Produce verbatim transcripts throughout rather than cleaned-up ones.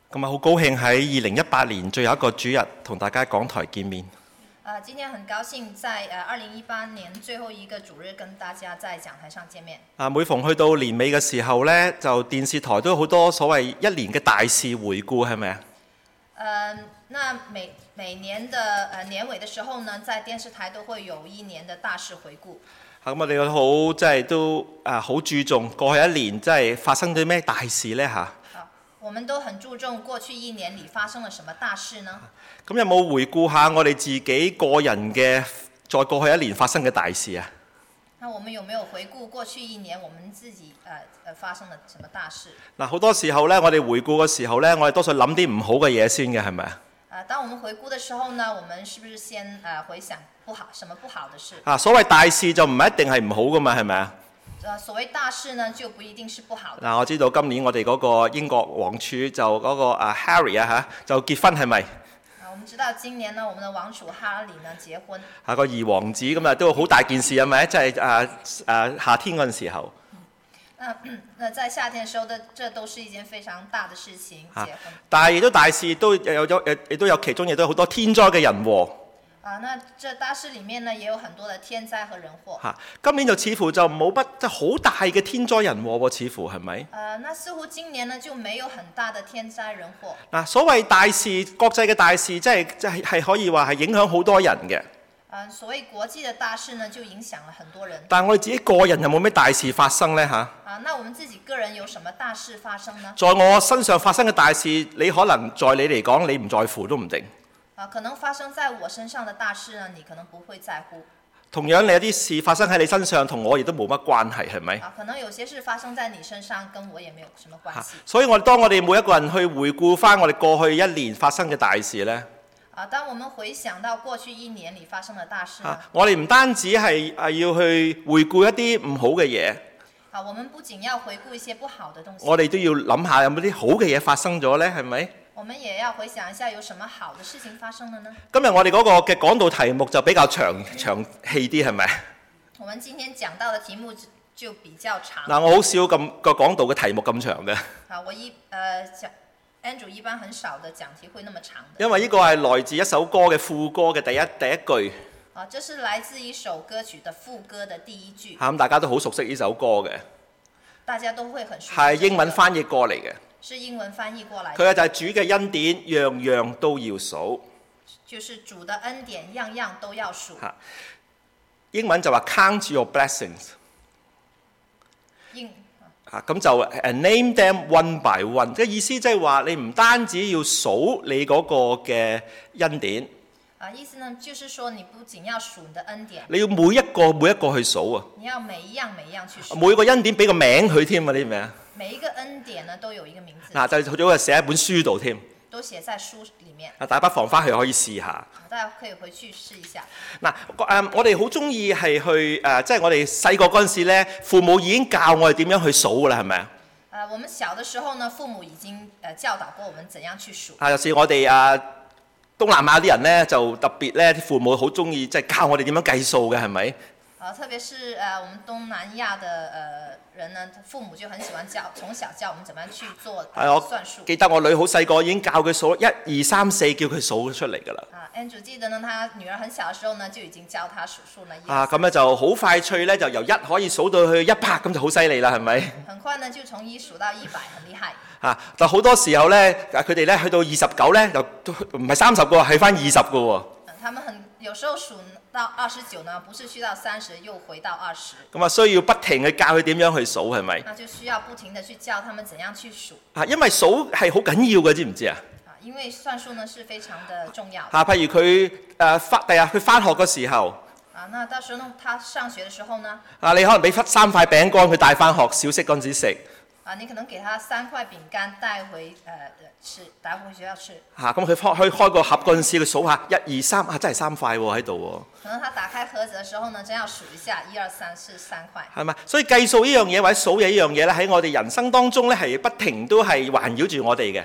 咁啊，好高興喺二零一八年最後一個主日同大家講台見面。 呃，今天很高興在呃二零一八年最後一個主日跟大家在講台上見面。 啊，每逢去到年尾嘅時候呢，就電視台都有好多所謂一年嘅大事回顧，係咪啊？ 呃，那每每年的呃年尾的時候呢，在電視台都會有一年的大事回顧。 咁我哋都好即係都啊好注重過去一年即係發生咗咩大事呢？嚇。 我們都很注重過去一年裡發生了什麼大事呢？ 咁有冇回顧下我哋自己個人嘅在過去一年發生嘅大事啊？ 那我們有沒有回顧過去一年我們自己呃呃發生了什麼大事？ 嗱，好多時候呢，我哋回顧嘅時候呢，我哋多數諗啲唔好嘅嘢先嘅，係咪啊？ 呃，當我們回顧的時候呢，我們是不是先呃回想不好什麼不好的事？ 啊，所謂大事就唔係一定係唔好噶嘛，係咪啊？ 所謂大事呢，就不一定是不好的。 嗱，我知道今年我哋嗰個英國王儲就嗰個啊 Harry 啊嚇就結婚係咪？ 啊，我們知道今年呢，我們的王儲哈里呢結婚。 啊，個二王子咁啊都好大件事係咪？即係啊啊夏天嗰陣時候。 那那在夏天嘅時候，的這都是一件非常大的事情，結婚。 但係亦都大事都有咗，亦都有其中亦都有好多天災嘅人禍。 啊，那這大事裡面呢，也有很多的天災和人禍。 嚇，今年就似乎就冇乜即係好大嘅天災人禍喎，似乎係咪？ 呃，那似乎今年呢就沒有很大的天災人禍。 嗱，所謂大事，國際嘅大事，即係即係係可以話係影響好多人嘅。 呃，所謂國際的大事呢，就影響了很多人。 但係我哋自己個人有冇咩大事發生呢？嚇？ 啊，那我們自己個人有什麼大事發生呢？ 在我身上發生嘅大事，你可能在你嚟講，你唔在乎都唔定。 啊，可能發生在我身上的大事呢，你可能不會在乎。 同樣，你有啲事發生喺你身上，同我亦都冇乜關係，係咪？ 啊，可能有些事發生在你身上，跟我也沒有什麼關係。 所以我哋當我哋每一個人去回顧翻我哋過去一年發生嘅大事呢， 啊，當我們回想到過去一年裡發生的大事呢， 啊，我哋唔單止係係要去回顧一啲唔好嘅嘢。 啊，我們不僅要回顧一些不好的東西， 我哋都要諗下有冇啲好嘅嘢發生咗呢？係咪？ 我們也要回想一下有什麼好的事情發生了呢？ 今日我哋嗰個嘅講道題目就比較長長氣啲，係咪？ 我們今天講到的題目就比較長。 嗱，我好少咁個講道嘅題目咁長嘅。 啊，我一呃講 Andrew 一般很少的講題會那麼長的。 因為呢個係來自一首歌嘅副歌嘅第一第一句。 啊，這是來自一首歌曲的副歌的第一句。 嚇，咁大家都好熟悉呢首歌嘅。 大家都會很熟悉。 係英文翻譯過嚟嘅。 是英文翻譯過來。 佢嘅就係主嘅恩典，樣樣都要數。 就是主的恩典，樣樣都要數。 嚇，英文就話 count your blessings。 英啊，咁就 name them one by one，即係意思即係話你唔單止要數你嗰個嘅恩典。 啊，意思呢，就是說你不僅要數你的恩典， 你要每一個每一個去數啊。 你要每一樣每一樣去數。 每個恩典俾個名佢添啊，你明唔明啊？ 每一個恩典呢都有一個名字。 嗱，就好似寫喺本書度添。 都寫在書裡面。 啊，大家不妨翻去可以試下。 大家可以回去試一下。 嗱，誒，我哋好中意係去誒，即係我哋細個嗰陣時咧，父母已經教我哋點樣去數㗎啦，係咪啊？ 誒，我們小的時候呢，父母已經誒教導過我們怎樣去數。 啊，有時我哋啊東南亞啲人咧，就特別咧，啲父母好中意即係教我哋點樣計數嘅，係咪？ 啊，特別是誒、呃，我們東南亞的誒、呃、人呢，父母就很喜歡教，從小教我們怎麼樣去做、呃、算數。 記得我女好細個已經教佢數一二三四，叫佢數出嚟㗎啦。 啊 ，Andrew 記得呢，他女兒很小嘅時候呢，就已經教他數數呢。 啊，咁咧就好快脆咧，就由一可以數到去一百，咁就好犀利啦，係咪？ 很快呢，就從一數到一百，很厲害。 啊，但好多時候咧，佢哋咧去到二十九咧，就唔係三十個，係翻二十個喎。 他們很有時候數到二十九呢，不是去到三十，又回到二十。 咁啊，需要不停去教佢點樣去數，係咪？ 那就需要不停地去教他們怎樣去數。 啊，因為數係好緊要嘅，知唔知啊？ 啊，因為算數呢是非常的重要的。 啊，譬如佢誒翻第日佢翻學嘅時候。 啊，那到時候呢，他上學嘅時候呢？ 啊，你可能俾三塊餅乾佢帶翻學小息嗰陣時食。 啊，你可能給他三塊餅乾帶回誒、呃、吃，帶回學校吃。 嚇，咁佢開開開個盒嗰陣時，佢數下一二三，啊，真係三塊喎喺度喎。 可能他打開盒子嘅時候呢，真要數一下，一二三四三塊。 係咪？所以計數呢樣嘢或者數嘢呢樣嘢咧，喺我哋人生當中咧係不停都係環繞住我哋嘅。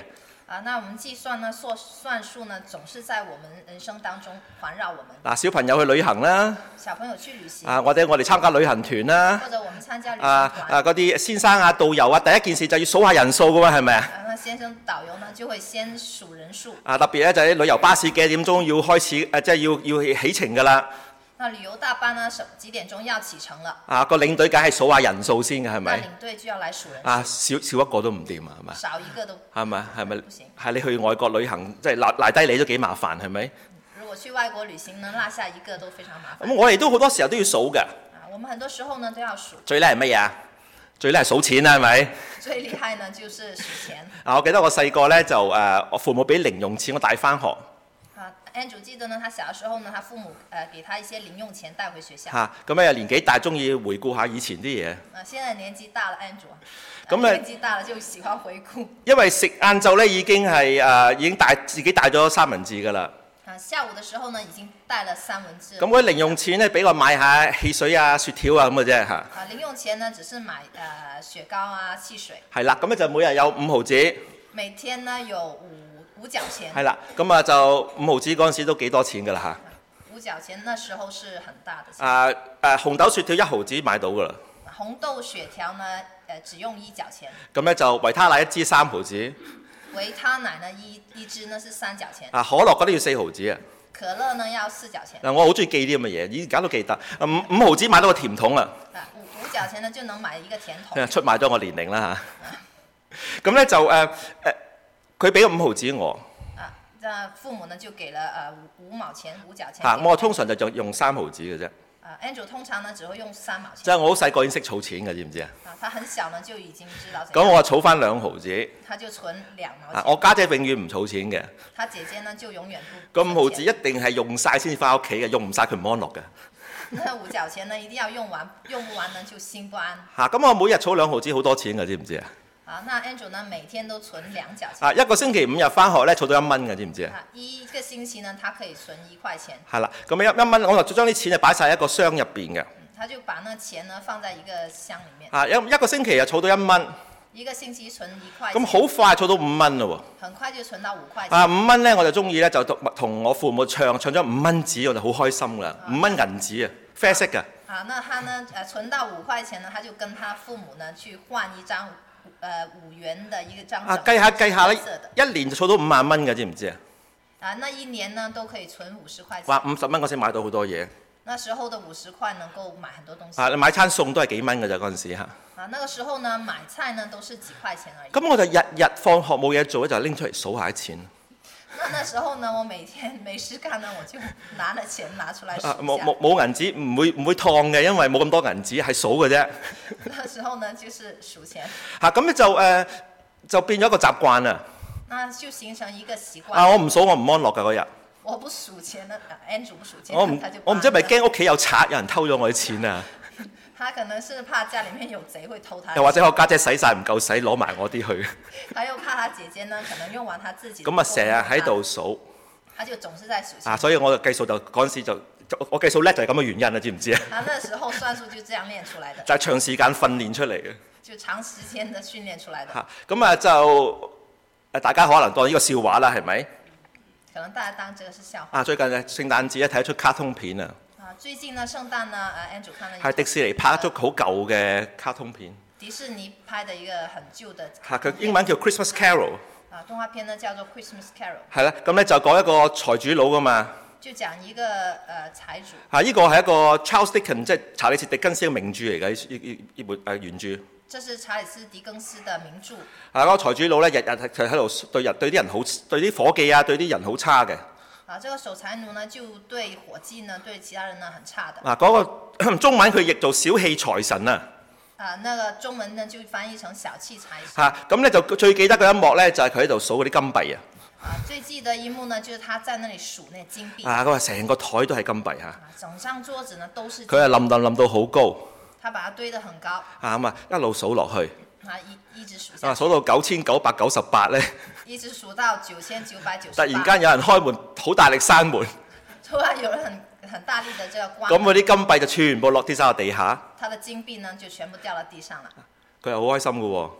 啊，那我們計算呢，算算數呢，總是在我們人生當中環繞我們。 嗱，小朋友去旅行啦， 小朋友去旅行。 啊，或者我哋參加旅行團啦。 或者我們參加旅行團。 啊啊，嗰啲先生啊、導遊啊，第一件事就要數下人數噶嘛，係咪啊？ 啊，那先生導遊呢就會先數人數。 啊，特別咧就係旅遊巴士幾點鐘要開始，誒、啊，即係要要起程噶啦。 那旅遊大班呢，幾點鐘要啟程了？ 啊，個領隊梗係數下人數先嘅，係咪？ 那領隊就要來數人數。 啊，少少一個都唔掂啊，係咪？ 少一個都係咪？係咪？ 不行。 係你去外國旅行，即係賴賴低你都幾麻煩，係咪？ 如果去外國旅行呢，落下一個都非常麻煩。 咁我哋都好多時候都要數嘅。 啊，我們很多時候呢都要數。 最叻係乜嘢啊？最叻係數錢啦，係咪？ 最厲害呢就是數錢。 啊，我記得我細個咧就誒、呃，我父母俾零用錢我帶翻學。 啊 Andrew 記得呢，他小嘅時候呢，他父母誒、呃、給他一些零用錢帶回學校。 嚇，咁咧年紀大，中意回顧下以前啲嘢。 啊，現在年紀大了 Andrew， 咁、呃、 年紀大了就喜歡回顧。 因為食晏晝咧已經係誒、呃、已經帶自己帶咗三文治㗎啦。 啊，下午嘅時候呢已經帶了三文治。 咁嗰啲零用錢咧俾我買下汽水啊、雪條啊咁嘅啫嚇。 啊，零用錢呢只是買誒、呃、雪糕啊、汽水。 係啦，咁咧就每日有五毫子。 每天呢有五五角錢。 係啦，咁啊就五毫子嗰陣時都幾多錢㗎啦嚇。 五角錢那時候是很大的錢。 啊誒、啊，紅豆雪條一毫子買到㗎啦。 紅豆雪條呢誒、呃、只用一角錢。 咁咧就維他奶一支三毫子。 維他奶呢一一支呢是三角錢。 啊，可樂嗰啲要四毫子啊。 可樂呢要四角錢。 嗱，我好中意記啲咁嘅嘢，以前搞到記得。五五毫子買到個甜筒啊。 啊，五五角錢呢就能買一個甜筒。 出賣咗我年齡啦嚇。咁咧就誒誒，佢俾咗五毫子我。 啊，那父母呢就給了誒五五毛錢五角錢。 嚇，我通常就用用三毫子嘅啫。 啊 Andrew 通常呢只會用三毛錢。 即係我好細個已經識儲錢嘅，知唔知啊？ 啊，他很小呢就已經知道。 咁我儲翻兩毫子。 他就存兩毛錢。 啊，我家姐，姐永遠唔儲錢嘅。 他姐姐呢就永遠不。 個五毫子一定係用晒先至翻屋企嘅，用唔晒佢唔安樂嘅。 那五角錢呢一定要用完，用不完呢就心不安。 嚇、啊，咁我每日儲兩毫子好多錢嘅，知唔知啊？ 啊，那 Andrew 呢每天都存兩角錢。 啊，一個星期五日翻學咧，儲到一蚊嘅，知唔知啊？ 啊，一個星期呢，他可以存一塊錢。 係啦，咁一一蚊，我就將啲錢就擺晒喺一個箱入邊嘅。 他就把那錢呢放在一個箱裡面。 啊，一一個星期就儲到一蚊。 一個星期存一塊。 咁好快儲到五蚊咯喎！ 很快就存到五塊錢。 啊，五蚊咧我就中意咧，就同我父母唱唱咗五蚊紙，我就好開心噶。五蚊銀紙啊，啡色㗎。 啊，那他呢？誒、呃，存到五塊錢呢，他就跟他父母呢去換一張，誒、呃、五元的一個張。 啊，計下計下咧，一年就儲到五萬蚊嘅，知唔知啊？ 啊，那一年呢都可以存五十塊錢。 哇，五十蚊我先買到好多嘢。 那時候的五十塊能夠買很多東西。 啊，你買餐餸都係幾蚊㗎咋嗰陣時嚇。 啊，那個時候呢，買菜呢都是幾塊錢而已。 咁我就日日放學冇嘢做咧，就拎出嚟數下啲錢。 那那時候呢，我每天沒事幹呢，我就拿了錢拿出來數一下。 冇冇冇銀紙，唔會唔會燙嘅，因為冇咁多銀紙，係數嘅啫。 那時候呢，就是數錢。 嚇，咁咧就誒、呃、就變咗一個習慣啊。 那就形成一個習慣。 啊，我唔數我唔安樂㗎嗰日。 我不數錢呢 Andrew 不數錢。 我唔我唔知係咪驚屋企有賊，有人偷咗我啲錢啊？ 他可能是怕家裡面有賊會偷他。 又或者我家姐使晒唔夠使，攞埋我啲去。 他又怕他姐姐呢，可能用完他自己。 咁啊，成日喺度數。 他就總是在數錢。 啊，所以我計數就嗰陣時就我計數叻就係咁嘅原因啦，知唔知啊？ 啊，那時候算數就這樣練出來的。 就係長時間訓練出嚟嘅。 就長時間的訓練出來的。 嚇，咁啊就誒大家可能當呢個笑話啦，係咪？ 可能大家當這個是笑話。 啊，最近誒聖誕節咧睇一出卡通片啊。 啊，最近呢聖誕呢，啊 Andrew 看了一。 係迪士尼拍一出好舊嘅卡通片。 迪士尼拍的一個很舊的。 嚇，佢英文叫 Christmas Carol。 啊，動畫片呢叫做 Christmas Carol。 係啦，咁咧就講一個財主佬噶嘛。 就講一個誒財主。 嚇，呢個係一個 Charles Dickens，即係查理斯狄更斯嘅名著嚟嘅，呢呢呢本誒原著。 這是查理斯狄更斯的名著。 啊，嗰個財主佬咧，日日係喺度對人對啲人好，對啲伙計啊，對啲人好差嘅。 啊，這個守財奴呢，就對伙計呢，對其他人呢，很差的。 啊，嗰、那個中文佢譯做小氣財神啊。 啊，那個中文呢就翻譯成小氣財神。 嚇、啊，咁咧就最記得嘅一幕咧，就係佢喺度數嗰啲金幣啊。 啊，最記得一幕呢，就是他在那裡數那金幣。 啊，佢話成個台都係金幣嚇。 啊，整張桌子呢都是。 佢係冧冧冧到好高。 他把它堆得很高。 啊咁啊，一路數落去。 啊，一一直數下。 啊，數到九千九百九十八咧。 一直數到九千九百九十。 突然間有人開門，好大力閂門。 突然有人很很大力的這個關。 咁嗰啲金幣就全部落跌晒落地下。 他的金幣呢就全部掉到地上了。 佢係好開心嘅喎。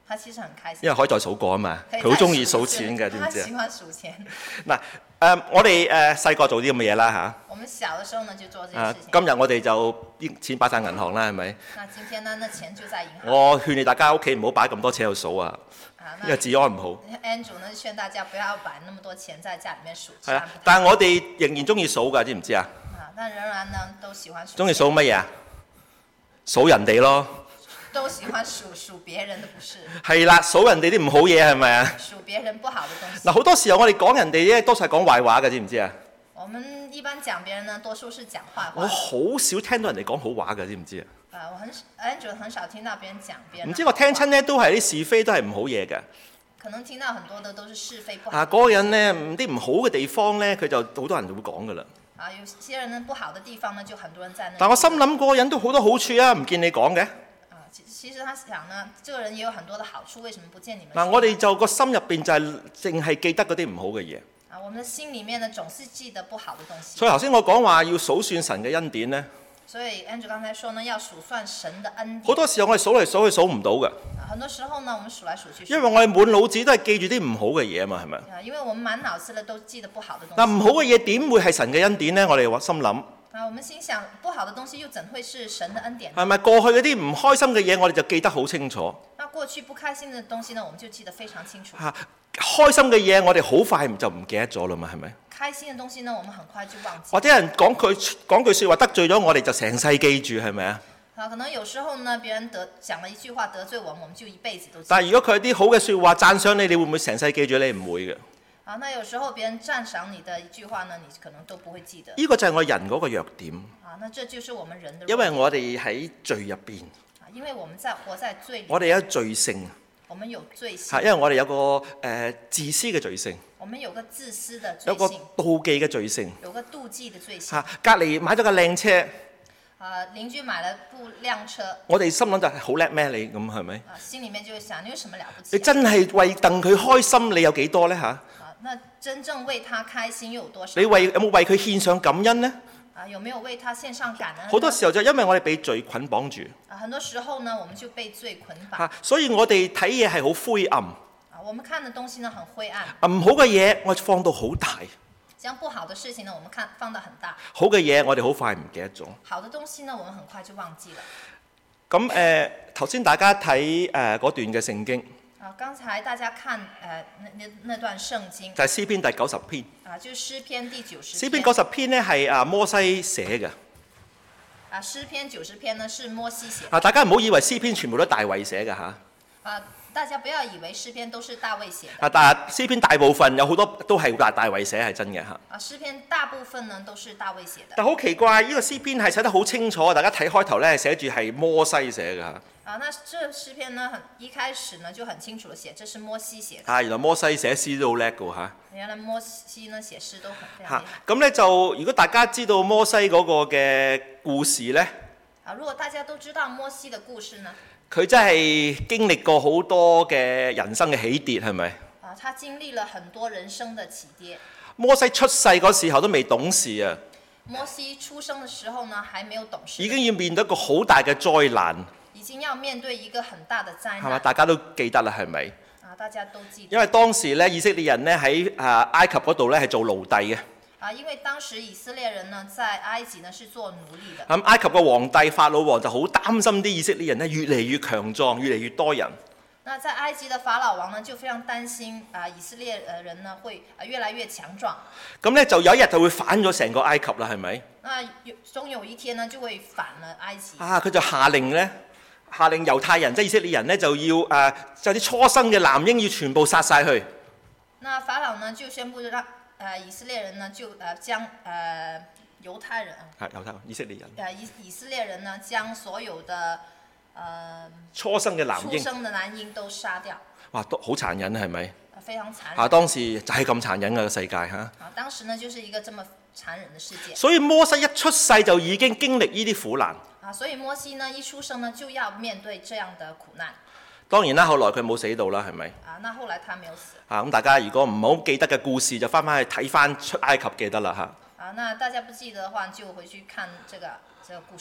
他其實很開心， 因為可以再數過啊嘛，佢好中意數錢嘅，知唔知啊？ 他喜歡數錢。 嗱，誒，我哋誒細個做啲咁嘅嘢啦嚇。 我們小嘅時候呢就做這件事情。 今日我哋就啲錢擺晒銀行啦，係咪？ 那今天呢，那錢就在銀行。 我勸你大家屋企唔好擺咁多錢喺度數啊，因為治安唔好。 Andrew 呢勸大家不要擺那麼多錢在家裡面數。 係啊，但係我哋仍然中意數㗎，知唔知啊？ 啊，但仍然呢都喜歡數。 中意數乜嘢啊？數人哋咯。 都喜歡數數別人的不是。係啦，數人哋啲唔好嘢係咪啊？ 數別人不好的東西。 嗱，好多時候我哋講人哋咧，多數係講壞話嘅，知唔知啊？ 我們一般講別人呢，多數是講壞話。 我好少聽到人哋講好話嘅，知唔知啊？ 啊，我很 Andrew 很少聽到別人講別人。 唔知我聽親咧，都係啲是非，都係唔好嘢嘅。 可能聽到很多的都是是非不好。 啊，嗰個人咧，啲唔好嘅地方咧，佢就好多人就會講噶啦。 啊，有些人呢不好的地方呢，就很多人在那。 但我心諗嗰個人都好多好處啊，唔見你講嘅。 其實他想呢，這個人也有很多的好處，為什麼不見你們？ 嗱，我哋就個心入邊就係淨係記得嗰啲唔好嘅嘢。 啊，我們的心裡面呢，總是記得不好的東西。 所以頭先我講話要數算神嘅恩典呢。 所以 Andrew 剛才說呢，要數算神的恩典。 好多時候我哋數嚟數去數唔到嘅。 啊，很多時候呢，我們數來數去。 因為我哋滿腦子都係記住啲唔好嘅嘢啊嘛，係咪？ 啊，因為我們滿腦子呢都記得不好的東西。 嗱，唔好嘅嘢點會係神嘅恩典呢？我哋話心諗。 啊，我們心想不好的東西又怎會是神的恩典？ 係咪過去嗰啲唔開心嘅嘢，我哋就記得好清楚？ 那過去不開心的東西呢，我們就記得非常清楚。 嚇，開心嘅嘢我哋好快就唔記得咗啦嘛，係咪？ 開心嘅東西呢，我們很快就忘記。 或者人講句講句説話得罪咗我哋，就成世記住，係咪啊？ 啊，可能有時候呢，別人得講了一句話得罪我們，我們就一輩子都記得。 但係如果佢有啲好嘅説話讚賞你，你會唔會成世記住？你唔會嘅。 啊，那有時候別人讚賞你的一句話呢，你可能都不會記得。 呢個就係我人嗰個弱點。 啊，那這就是我們人的弱點。 因為我哋喺罪入邊。 啊，因為我們在活在罪裡。 我哋有罪性。 我們有罪性。 係，因為我哋有個誒、呃、自私嘅罪性。 我們有個自私的罪性。 有個妒忌嘅罪性。 有個妒忌的罪性。 嚇，隔離買咗架靚車。 啊，鄰居買了部靚車。 我哋心諗就係好叻咩？你咁係咪？ 啊，心裡面就會想你有什麼了不起？ 你真係為戥佢開心，你有幾多呢？嚇？ 啊，那真正為他開心又有多少？ 你為有冇為佢獻上感恩呢？ 啊，有沒有為他獻上感恩？ 好多時候就因為我哋被罪捆綁住。 啊，很多時候呢，我們就被罪捆綁。 嚇，所以我哋睇嘢係好灰暗。 啊，我們看的東西呢很灰暗。 唔好嘅嘢我放到好大。 將不好的事情呢，我們看放得很大。 好嘅嘢我哋好快唔記得咗。 好的東西呢，我們很快就忘記了。 咁誒，頭先大家睇誒嗰段嘅聖經。 啊，剛才大家看誒、呃、那那那段聖經。 就係詩篇第九十篇。 啊，就是詩篇第九十。 詩篇九十篇呢係啊摩西寫嘅。 啊，詩篇九十篇呢是摩西寫。 啊，大家唔好以為詩篇全部都大衛寫嘅嚇。 啊。大家不要以為詩篇都是大衛寫的。 啊，但係詩篇大部分有好多都係大大衛寫，係真嘅嚇。 啊，詩篇大部分呢都是大衛寫的。 但好奇怪，呢、這個詩篇係寫得好清楚，大家睇開頭咧寫住係摩西寫嘅嚇。 啊，那這詩篇呢，很一開始呢就很清楚地寫，這是摩西寫的。 啊，原來摩西寫詩都好叻嘅嚇。 原來摩西呢寫詩都很非常厲害。 咁咧就如果大家知道摩西嗰個嘅故事咧， 啊，如果大家都知道摩西的故事呢？ 佢真係經歷過好多嘅人生嘅起跌，係咪？ 啊，他經歷了很多人生的起跌。 摩西出世嗰時候都未懂事啊。 摩西出生嘅時候呢，還沒有懂事。 已經要面對一個好大嘅災難。 已經要面對一個很大的災難。 係嘛？大家都記得啦，係咪？ 啊，大家都記得。 因為當時咧，以色列人咧喺啊埃及嗰度咧係做奴隸嘅。 啊，因為當時以色列人呢，在埃及呢是做奴隸的。 咁埃及嘅皇帝法老王就好擔心啲以色列人呢越嚟越強壯，越嚟越多人。 那在埃及的法老王呢就非常擔心啊，以色列人呢會啊越來越強壯。 咁咧就有一日就會反咗成個埃及啦，係咪？ 那總有一天呢就會反了埃及。 啊，佢就下令咧，下令猶太人即係以色列人咧就要誒、呃，就啲初生嘅男嬰要全部殺晒去。 那法老呢就宣布讓。誒、呃、以色列人呢就誒、呃、將誒、呃、猶太人啊， 係猶太以色列人。 誒以以色列人呢將所有的誒、呃、 初生嘅男嬰， 出生嘅男嬰都殺掉。 哇，都好殘忍係咪？ 非常殘忍。 啊，當時就係咁殘忍嘅個世界嚇。 啊，當時呢就是一個這麼殘忍嘅世界。 所以摩西一出世就已經經歷呢啲苦難。 啊，所以摩西呢一出生呢就要面對這樣的苦難。 當然啦，後來佢冇死到啦，係咪？ 啊，那後來他沒有死。 啊，咁大家如果唔好記得嘅故事，就翻翻去睇翻出埃及記得啦嚇。 啊，那大家不記得嘅話，就回去看這個這個故事。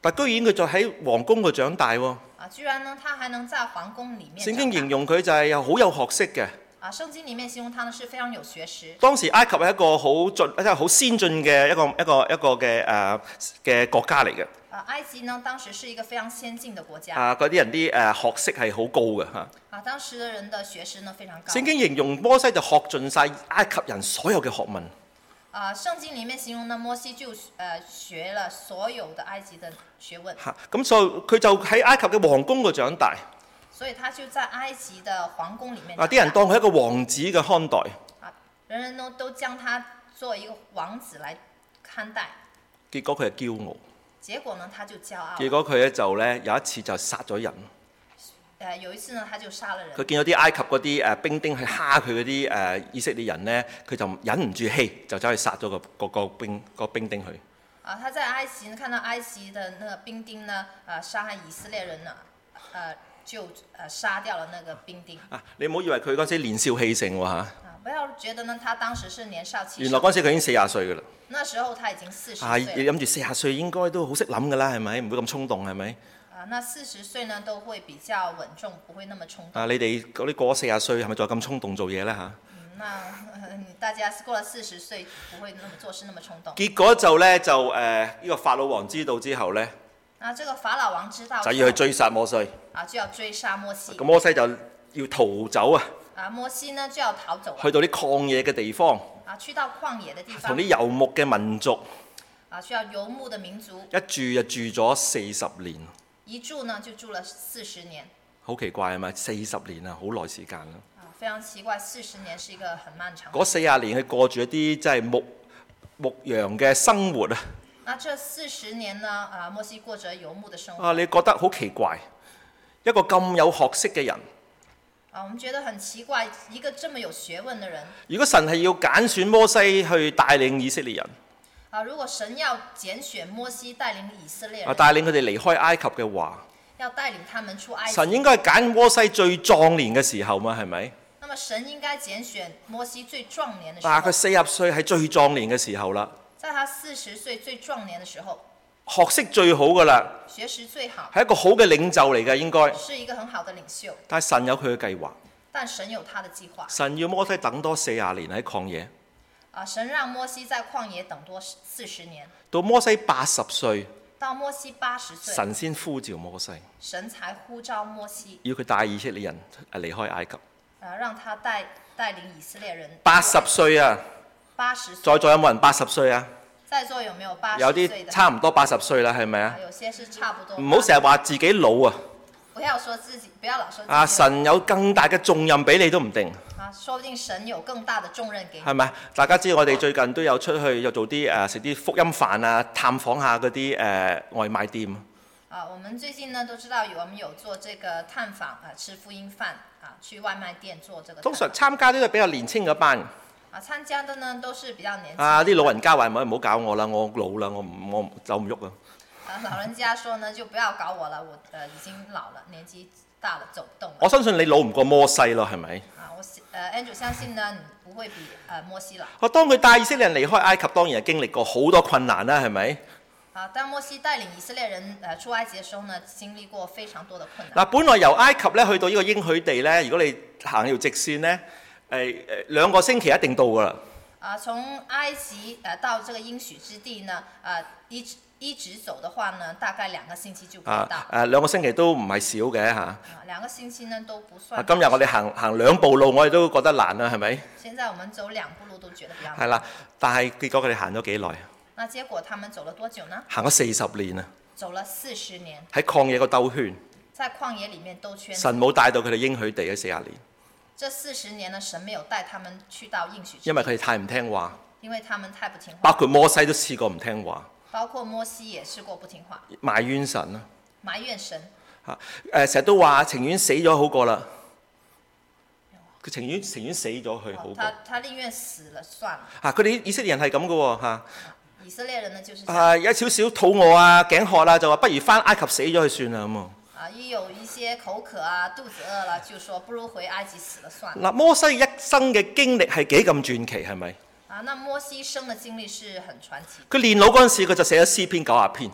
但居然佢就喺皇宮度長大喎。 啊，居然呢，他還能在皇宮裡面。 聖經形容佢就係又好有學識嘅。 啊，聖經裡面形容他呢是非常有學識。 當時埃及係一個好進，即係好先進嘅一個一個一個嘅誒嘅國家嚟嘅。 啊，埃及呢當時是一個非常先進嘅國家。 啊，嗰啲人啲誒學識係好高嘅嚇。 啊，當時嘅人的學識呢非常高。 聖經形容摩西就學盡晒埃及人所有嘅學問。 啊，聖經裡面形容呢，摩西就誒、呃、學了所有的埃及的學問。 嚇，咁所以佢就喺埃及嘅皇宮度長大。 所以他就在埃及的皇宮裡面。 啊，啲人當佢一個王子嘅看待。 啊，人人都都將他做一個王子來看待。 結果佢係驕傲。 結果呢，他就驕傲。 結果佢咧就咧有一次就殺咗人。 誒，有一次呢，他就殺了人。 佢見到啲埃及嗰啲誒兵丁去蝦佢嗰啲誒以色列人咧，佢就忍唔住氣，就走去殺咗個個個兵個兵丁去。 啊，他在埃及看到埃及的那個兵丁呢，啊，殺害以色列人呢，呃，就呃殺掉了那個兵丁。 啊，你唔好以為佢嗰陣時年少氣盛喎嚇。 啊，不要覺得呢，他當時是年少氣盛。 原來嗰陣時佢已經四十歲㗎啦。 那時候他已經四十歲。 啊，你諗住四十歲應該都好識諗㗎啦，係咪？唔會咁衝動係咪？ 啊，那四十歲呢都會比較穩重，不會那麼衝動。 啊，你哋嗰啲過咗四十歲係咪再咁衝動做嘢咧嚇？ 嗯，那、呃、大家過了四十歲，不會那麼做事那麼衝動。 結果就咧就誒呢、呃這個法老王知道之後咧， 啊，這個法老王知道就要去追殺摩西。 啊，就要追殺摩西。 咁摩西就要逃走啊！ 啊，摩西呢就要逃走。 去到啲曠野嘅地方。 啊，去到曠野嘅地方。 同啲遊牧嘅民族。 啊，需要遊牧嘅民族。 一住就住咗四十年。 一住呢就住了四十年。 好奇怪係咪？四十年啊，好耐時間啦。 啊，非常奇怪，四十年是一個很漫長。 嗰四十年佢過住一啲即係牧牧羊嘅生活啊。 那這四十年呢？啊，摩西過着遊牧的生活。 啊，你覺得好奇怪？一個咁有學識嘅人。 啊，我們覺得很奇怪，一個這麼有學問的人。 如果神係要揀選摩西去帶領以色列人。 啊，如果神要揀選摩西帶領以色列人。 啊，帶領佢哋離開埃及嘅話。 要帶領他們出埃及。 神應該係揀摩西最壯年嘅時候嘛，係咪？ 那麼神應該揀選摩西最壯年的時候。 但係佢四十歲係最壯年嘅時候啦。 在他四十歲最壯年的時候。 學識最好噶啦。 學識最好。 係一個好嘅領袖嚟嘅，應該。 是一個很好的領袖。 但係神有佢嘅計劃。 但神有他的計劃。 神要摩西等多四十年喺曠野。 啊，神讓摩西在曠野等多四十年。 到摩西八十歲。 到摩西八十歲。 神先呼召摩西。 神才呼召摩西。 要佢帶以色列人離開埃及。 啊，讓他帶帶領以色列人。 八十歲啊！ 八十歲。 在座有冇人八十歲啊？ 在座有沒有八十歲？ 有啲差唔多八十歲啦，係咪啊？ 有些是差不多。 唔好成日話自己老啊！ 不要說自己，不要老說自己。 啊，神有更大嘅重任俾你都唔定。 啊，說不定神有更大的重任給你。 係咪？大家知道我哋最近都有出去，又做啲誒食啲福音飯啊，探訪下嗰啲誒外賣店。 啊，我們最近呢都知道有我們有做這個探訪啊，吃福音飯啊，去外賣店做這個。 通常參加啲都比較年輕嗰班。 啊，參加的呢都是比較年輕。 啊，啲老人家話唔好唔好搞我啦，我老啦，我唔我走唔喐啊。 啊，老人家說呢，就不要搞我了，我呃已經老了，年紀大了，走不動了。 我相信你老唔過摩西咯，係咪？ 啊，我呃 Andrew 相信呢，你不會比呃摩西老。 我當佢帶以色列人離開埃及，當然係經歷過好多困難啦，係咪？ 啊，當摩西帶領以色列人呃出埃及嘅時候呢，經歷過非常多的困難。 嗱，本來由埃及咧去到呢個應許地咧，如果你行條直線咧，誒誒兩個星期一定到噶啦。啊， 從埃及誒到這個應許之地呢，啊一直一直走的話呢，大概兩個星期就可以到。 啊誒兩個星期都唔係少嘅嚇。啊， 兩個星期呢都不算。 啊，今日我哋行行兩步路，我哋都覺得難啦，係咪？ 現在我們走兩步路都覺得比較難。 係啦，但係結果佢哋行咗幾耐？ 那結果他們走了多久呢？ 行咗四十年啊！ 走了四十年。 喺曠野個兜圈。 在曠野裡面兜圈。 神冇帶到佢哋應許地嘅四十年。 這四十年呢，神沒有帶他們去到應許之地。 因為佢哋太唔聽話。 因為他們太不聽話。 包括摩西都試過唔聽話。 包括摩西也試過不聽話。 埋怨神啊！ 埋怨神。 嚇誒，成日都話情願死咗好過啦。佢情願情願死咗佢好過。 他他寧願死了算了。 嚇！佢哋以色列人係咁嘅喎嚇。 以色列人呢就是。 啊，有少少肚餓啊、頸渴啦，就話不如翻埃及死咗佢算啦咁啊。 啊，一有一些口渴啊、肚子餓了，就說不如回埃及死了算了。 嗱，摩西一生嘅經歷係幾咁傳奇係咪？ 啊，那摩西生嘅經歷是很傳奇。 佢年老嗰陣時，佢就寫咗詩篇九十篇。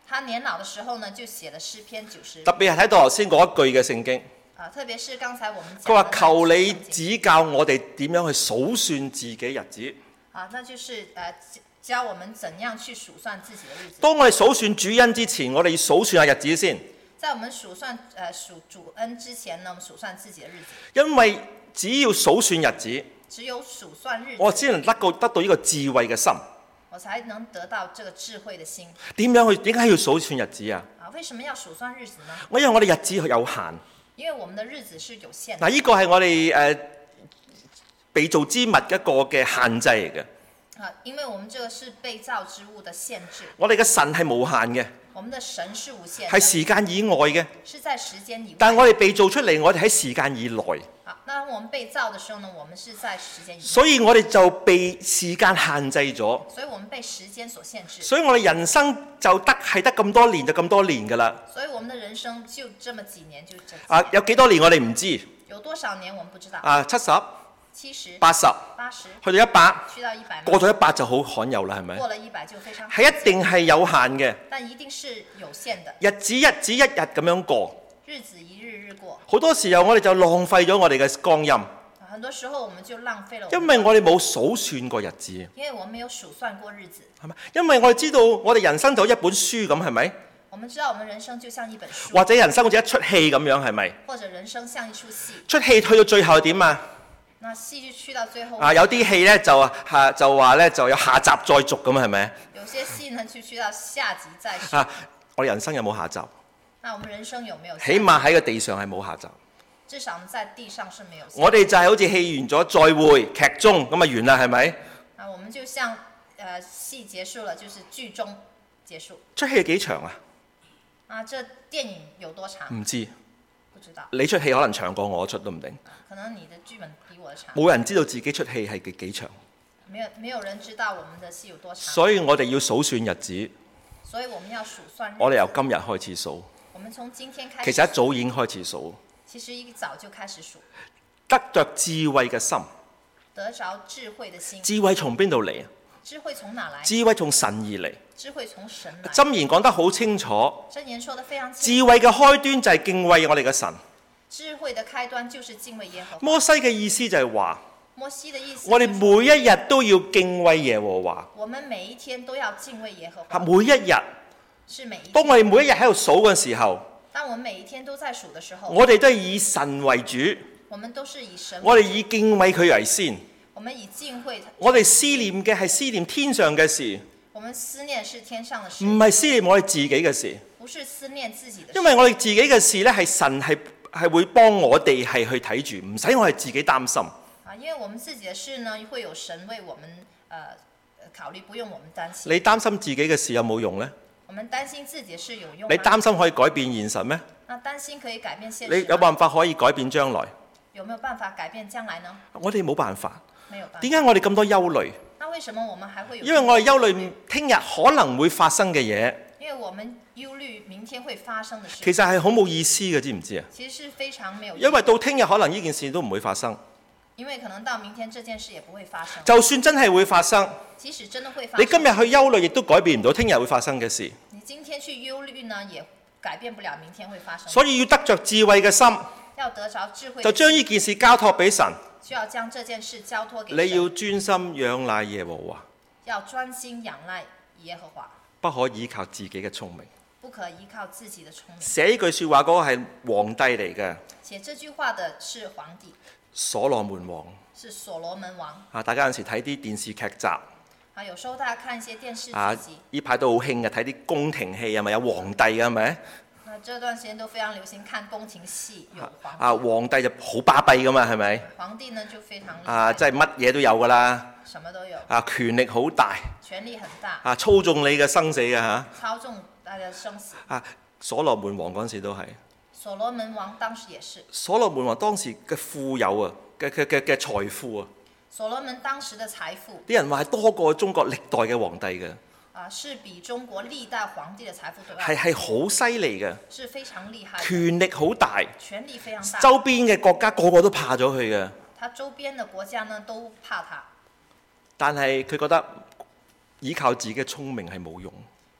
他年老的時候呢，就寫了詩篇九十。 特別係睇到頭先嗰一句嘅聖經。 啊，特別是剛才我們講。 佢話求你指教我哋點樣去數算自己日子。 啊，那就是誒、呃、教我們怎樣去數算自己的日子。 當我哋數算主恩之前，我哋要數算下日子先。 在我們數算誒、呃、數主恩之前呢，我們數算自己的日子。 因為只要數算日子， 只有數算日子， 我先能得到得到呢個智慧嘅心。 我才能得到這個智慧的心。 點樣去？點解要數算日子啊？ 啊，為什麼要數算日子呢？ 我因為我哋日子有限。 因為我們的日子是有限的。 嗱，呢個係我哋誒、呃、被造之物一個嘅限制嚟嘅。 啊，因為我們這個是被造之物的限制。 我哋嘅神係無限嘅。 我們的神是無限。 係時間以外嘅。 是在時間以外。 但係我哋被造出嚟，我哋喺時間以內。 好，那我們被造的時候呢，我們是在時間以內。 所以我哋就被時間限制咗。 所以我們被時間所限制。 所以我哋人生就得係得咁多年就咁多年㗎啦。 所以我們的人生就這麼幾年就這幾年。 啊，有幾多年我哋唔知。 有多少年我們不知道。 啊，七十。 七十。 八十。 八十。 去到一百。 去到一百。 過咗一百就好罕有啦，係咪？ 過了一百就非常。 係一定係有限嘅。 但一定是有限的。 日子日子一日咁樣過。 日子一日日過。 好多時候我哋就浪費咗我哋嘅光陰。 很多時候我們就浪費了。 因為我哋冇數算過日子。 因為我們沒有數算過日子。 係咪？因為我哋知道我哋人生就一本書咁，係咪？ 我們知道我們人生就像一本書。 或者人生好似一出戲咁樣，係咪？ 或者人生像一出戲。 出戲去到最後點啊？ 那戲就去到最後。 啊，有啲戲咧就嚇就話咧就有下集再續咁，係咪？ 有些戲呢就去到下集再續。 啊，我哋人生有冇下集？ 那我們人生有沒有下集？ 起碼喺個地上係冇下集。 至少在地上是沒有下集。 我哋就係好似戲完咗再會劇中咁啊完啦，係咪？ 啊，我們就像誒、呃、戲結束了，就是劇中結束。 出戲幾長啊？ 啊，這電影有多長？ 唔知。 不知道。 你出戲可能長過我出都唔定。 可能你的劇本比我的長。 冇人知道自己出戲係幾幾長。 沒有沒有人知道我們的戲有多長。 所以我哋要數算日子。 所以我們要數算日子。 我哋由今日開始數。 我們從今天開始。 其實一早已經開始數。 其實一早就開始數。 得着智慧嘅心。 得着智慧的心。 智慧從邊度嚟啊？ 智慧從哪來？ 智慧從神而嚟。 智慧從神來。 箴言講得好清楚。 箴言說得非常清楚。 智慧嘅開端就係敬畏我哋嘅神。 智慧的開端就是敬畏耶和華。 摩西嘅意思就係話， 摩西的意思， 我哋每一日都要敬畏耶和華。 我們每一天都要敬畏耶和華。 每一日。 是每一天。 當我哋每一日喺度數嘅時候， 當我們每一天都在數的時候， 我哋都係以神為主。 我們都是以神為主。 我哋以敬畏佢為先。 我們以敬畏。 我哋思念嘅係思念天上嘅事。 我們思念是天上的事。 唔係思念我哋自己嘅事。 不是思念自己的事。 因為我哋自己嘅事咧，係神係係會幫我哋係去睇住，唔使我哋自己擔心。 啊，因為我們自己的事呢，會有神為我們誒、呃、考慮，不用我們擔心。 你擔心自己嘅事有冇用呢？ 我們擔心自己的事有用嗎？ 你擔心可以改變現實咩？ 那擔心可以改變現實？ 你有辦法可以改變將來？ 有沒有辦法改變將來呢？ 我哋冇辦法。 沒有辦法。 點解我哋咁多憂慮？ 那為什麼我們還會有？ 因為我哋憂慮聽日可能會發生嘅嘢。 因為我們憂慮明天會發生的事。 其實係好冇意思嘅，知唔知啊？ 其實是非常沒有意思。 因為到聽日可能呢件事都唔會發生。 因為可能到明天這件事也不會發生。 就算真係會發生， 即使真的會發生， 你今日去憂慮，亦都改變唔到聽日會發生嘅事。 你今天去憂慮呢，也改變不了明天會發生。 所以要得着智慧嘅心， 要得着智慧， 就將呢件事交託俾神。 需要將這件事交託給神。 你要專心仰賴耶和華， 要專心仰賴耶和華， 不可依靠自己嘅聰明。 不可依靠自己的聰明。 寫呢句説話嗰個係皇帝嚟嘅。寫這句話的是皇帝。 所羅門王。 是所羅門王。 啊，大家有時睇啲電視劇集。 啊，有時候大家看一些電視劇集。 啊，呢排都好興嘅，睇啲宮廷戲係咪有皇帝嘅係咪？ 那這段時間都非常流行看宮廷戲，有皇帝。 啊，皇帝就好巴閉噶嘛，係咪？ 皇帝呢就非常厲害。 啊，即係乜嘢都有噶啦。 什麼都有。 啊，權力好大。 權力很大。 啊，操縱你嘅生死嘅嚇。 操縱大家生死。 啊，所羅門王嗰陣時都係。 所羅門王當時也是。 所羅門王當時嘅富有啊，嘅嘅嘅嘅財富啊。 所羅門當時嘅財富。啲人話係多過中國歷代嘅皇帝嘅。 啊，是比中國歷代皇帝嘅財富都要。 係係好犀利嘅。 是非常厲害。 權力好大。 權力非常大。 周邊嘅國家個個都怕咗佢嘅。 他周邊嘅國家呢都怕他。 但係佢覺得依靠自己嘅聰明係冇用。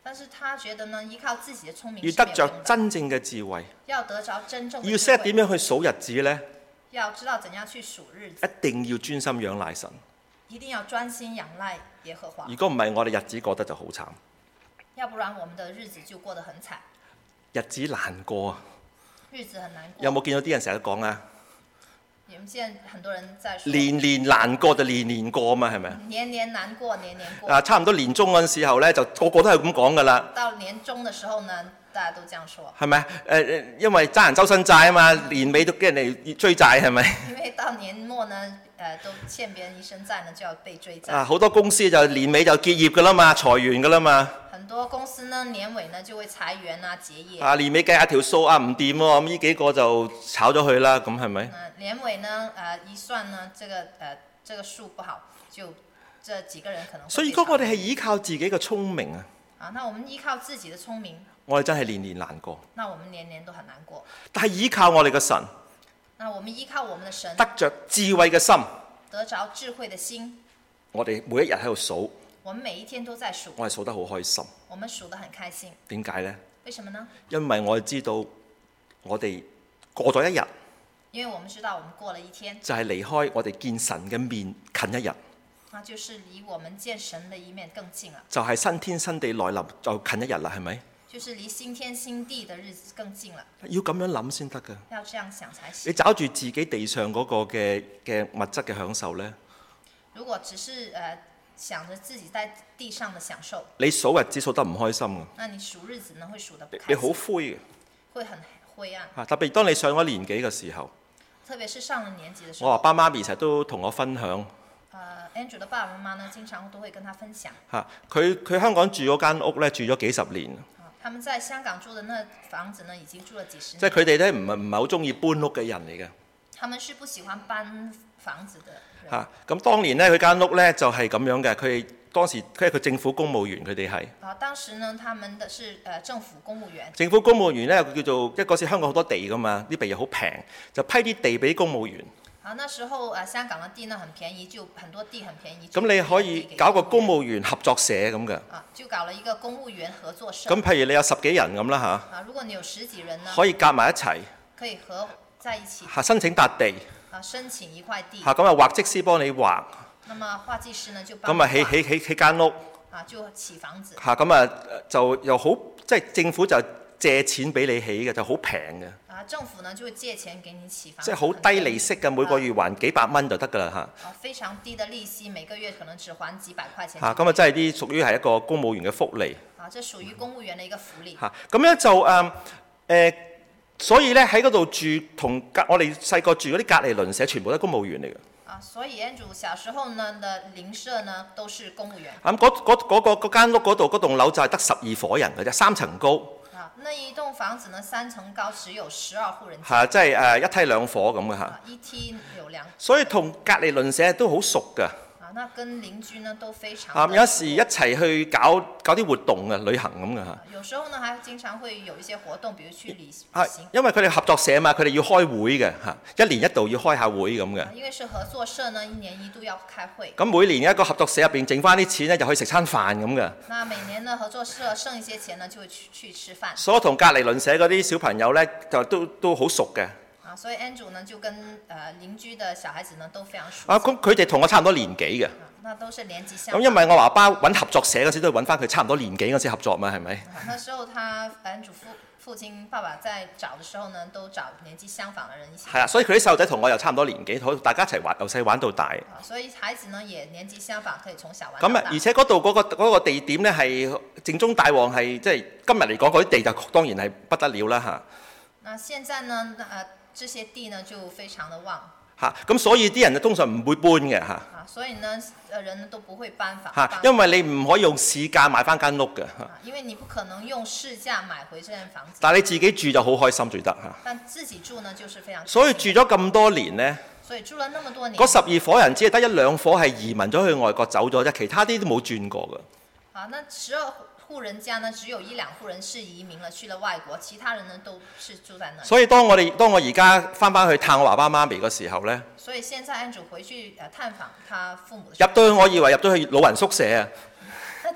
但是他覺得呢，依靠自己的聰明要得着真正嘅智慧， 要得着真正的智慧， 要識得點樣去數日子呢？ 要知道怎樣去數日子， 一定要專心仰賴神， 一定要專心仰賴耶和華。 如果唔係，我哋日子過得就好慘， 要不然我們的日子就過得很慘， 日子難過啊！ 日子很難過。 有冇見到啲人成日講啊？ 你們見很多人在說年年難過就年年過嘛，係咪啊？ 年年難過，年年過。 啊，差唔多年中嗰陣時候咧，就個個都係咁講噶啦。 到年中嘅時候呢，大家都這樣說。 係咪？誒、呃、因為爭人周身債啊嘛，年尾都驚人哋追債係咪？ 因為到年末呢，誒、呃、都欠別人一身債呢，就要被追債。 啊，好多公司就年尾就結業噶啦嘛，裁員噶啦嘛。 很多公司呢，年尾呢就會裁員啊，結業。 啊，年尾計下條數啊，唔掂喎，咁呢幾個就炒咗佢啦，咁係咪？ 年尾呢，誒、呃、一算呢，這個誒、呃、這個數不好，就這幾個人可能會。所以如果我哋係依靠自己嘅聰明啊， 啊，那我們依靠自己的聰明， 我哋真係年年難過。 那我們年年都很難過。 但係依靠我哋嘅神， 那我們依靠我們的神， 得着智慧嘅心， 得着智慧的心， 我哋每一日喺度數。 我們每一天都在數， 我係數得好開心。 我們數得很開心。 點解呢？ 為什麼呢？ 因為我哋知道我哋過咗一日， 因為我們知道我們過了一天， 就係離開我哋見神嘅面近一日。 那就是離我們見神的一面更近了。 就係新天新地來臨就近一日啦，係咪？ 就是離新天新地的日子更近了。 要咁樣諗先得㗎。 要這樣想才行。 你找住自己地上嗰個嘅嘅物質嘅享受呢？ 如果只是誒、呃、想着自己在地上的享受， 你數日子數得唔開心㗎。 那你數日子呢會數得不開心。 你好灰嘅。 會很灰暗。 特別當你上咗年紀嘅時候。 特別是上了年紀嘅時候。 我爸爸媽咪成日都同我分享。 Uh, Andrew 的爸爸媽媽呢，經常都會跟他分享。 嚇，佢佢香港住嗰間屋咧，住咗幾十年。 他們在香港住的那房子呢，已經住了幾十年。 即係佢哋咧唔係唔係好中意搬屋嘅人嚟嘅。 他們是不喜歡搬房子的人。 嚇，咁當年咧佢間屋咧就係咁樣嘅，佢哋當時佢係佢政府公務員，佢哋係。 啊，當時呢，他們的是誒、呃、政府公務員。政府公務員咧叫做，即係嗰時香港好多地噶嘛，啲地又好平，就批啲地俾公務員。 啊，那時候啊，香港的地呢很便宜，就很多地很便宜。 咁你可以搞個公務員合作社咁嘅。 啊，就搞了一個公務員合作社。 咁譬如你有十幾人咁啦嚇。 啊，如果你有十幾人呢？ 可以夾埋一齊。 可以合在一起。 嚇，申請笪地。 啊，申請一塊地。 嚇，咁啊畫則師幫你畫。 那麼畫技師呢就幫你畫。 咁啊起起起起間屋。 啊，就起房子。 嚇，咁啊就又好，即係政府就借錢俾你起嘅，就好平嘅。 啊，政府呢就會借錢給你起房。 即係好低利息嘅，每個月還幾百蚊就得㗎啦嚇。 啊，非常低的利息，每個月可能只還幾百塊錢。 嚇，咁啊真係啲屬於係一個公務員嘅福利。 啊，這屬於公務員嘅一個福利。 嚇，咁咧就誒誒、呃呃，所以咧喺嗰度住同隔我哋細個住嗰啲隔離鄰舍，全部都係公務員嚟嘅。 啊，所以 Andrew 小時候呢的鄰舍呢都是公務員。 咁嗰嗰嗰個嗰間屋嗰度嗰棟樓就係得十二夥人嘅啫，三層高。 啊，那一棟房子呢三層高，只有十二戶人家。 係啊，即係誒一梯兩夥咁嘅嚇。 啊，一梯有兩。 所以同隔離鄰舍都好熟㗎。 啊，那跟鄰居呢都非常。 啊，有時一齊去搞搞啲活動嘅旅行咁嘅嚇。 有時候呢，還經常會有一些活動，比如去旅行。 啊，因為佢哋合作社嘛，佢哋要開會嘅嚇，一年一度要開下會咁嘅。 因為是合作社呢，一年一度要開會。 咁每年一個合作社入邊剩翻啲錢咧，就可以食餐飯咁嘅。 那每年呢，合作社剩一些錢呢，就會去去吃飯。 所以同隔離鄰舍嗰啲小朋友咧，就都都好熟嘅。 啊，所以 Andrew 呢就跟誒、呃、鄰居的小孩子呢都非常熟。 啊，咁佢哋同我差唔多年紀嘅。 啊，那都是年紀相。 咁因為我爸爸揾合作社嗰時都揾翻佢差唔多年紀嗰時合作嘛，係咪？ 啊，那時候他 Andrew 父父親爸爸在找的時候呢，都找年紀相仿的人一起。 係啊，所以佢啲細路仔同我又差唔多年紀，好大家一齊玩，由細玩到大。 啊，所以孩子呢也年紀相仿，可以從小玩到大。 咁啊，而且嗰度嗰個嗰個地點咧係正宗大旺，係即係今日嚟講嗰啲地就當然係不得了啦嚇。 那現在呢，誒、呃、這些地呢就非常的旺。 嚇，咁所以啲人通常唔會搬嘅嚇。 啊，所以呢，人都不會搬房。 嚇，因為你唔可以用市價買翻間屋嘅。 啊，因為你不可能用市價買回這間房子。 但係你自己住就好開心住得嚇。 但自己住呢，就是非常。 所以住咗咁多年呢， 所以住了那麼多年。 嗰十二夥人只係得一兩夥係移民咗去外國走咗啫，其他啲都冇轉過嘅。 啊，那十二戶人家呢，只有一兩戶人是移民了去了外國，其他人呢都是住在那。 所以當我哋當我而家翻返去探我爸爸媽咪嘅時候呢， 所以現在 Andrew 回去誒探訪他父母。 入到去，我以為入到去老人宿舍啊。 那